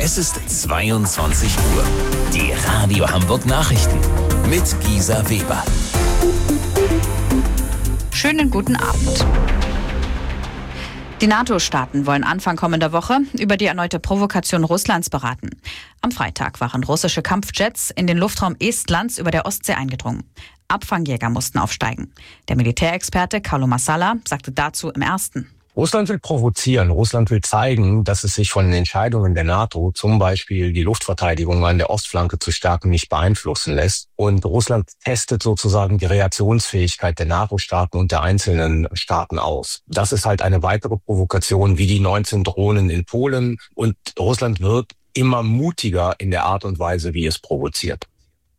Es ist 22 Uhr. Die Radio Hamburg Nachrichten mit Gisa Weber. Schönen guten Abend. Die NATO-Staaten wollen Anfang kommender Woche über die erneute Provokation Russlands beraten. Am Freitag waren russische Kampfjets in den Luftraum Estlands über der Ostsee eingedrungen. Abfangjäger mussten aufsteigen. Der Militärexperte Carlo Massala sagte dazu im Ersten: Russland will provozieren. Russland will zeigen, dass es sich von den Entscheidungen der NATO, zum Beispiel die Luftverteidigung an der Ostflanke zu stärken, nicht beeinflussen lässt. Und Russland testet sozusagen die Reaktionsfähigkeit der NATO-Staaten und der einzelnen Staaten aus. Das ist halt eine weitere Provokation wie die 19 Drohnen in Polen. Und Russland wird immer mutiger in der Art und Weise, wie es provoziert.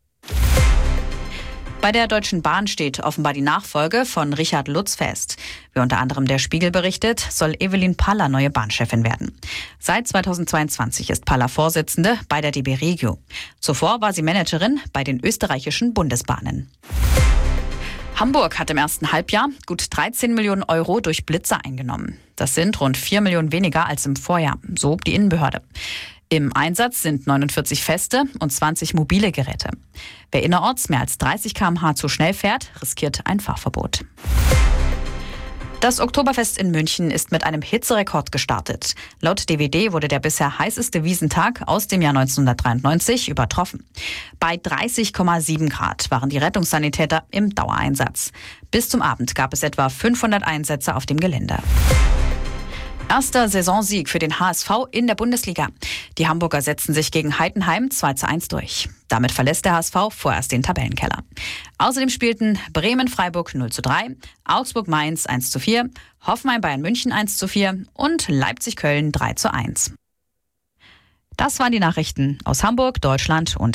Bei der Deutschen Bahn steht offenbar die Nachfolge von Richard Lutz fest. Wie unter anderem der Spiegel berichtet, soll Evelyn Paller neue Bahnchefin werden. Seit 2022 ist Paller Vorsitzende bei der DB Regio. Zuvor war sie Managerin bei den österreichischen Bundesbahnen. Hamburg hat im ersten Halbjahr gut 13 Millionen Euro durch Blitzer eingenommen. Das sind rund 4 Millionen weniger als im Vorjahr, so die Innenbehörde. Im Einsatz sind 49 feste und 20 mobile Geräte. Wer innerorts mehr als 30 km/h zu schnell fährt, riskiert ein Fahrverbot. Das Oktoberfest in München ist mit einem Hitzerekord gestartet. Laut DWD wurde der bisher heißeste Wiesntag aus dem Jahr 1993 übertroffen. Bei 30,7 Grad waren die Rettungssanitäter im Dauereinsatz. Bis zum Abend gab es etwa 500 Einsätze auf dem Gelände. Erster Saisonsieg für den HSV in der Bundesliga. Die Hamburger setzen sich gegen Heidenheim 2:1 durch. Damit verlässt der HSV vorerst den Tabellenkeller. Außerdem spielten Bremen-Freiburg 0:3, Augsburg-Mainz 1:4, Hoffenheim-Bayern München 1:4 und Leipzig-Köln 3:1. Das waren die Nachrichten aus Hamburg, Deutschland und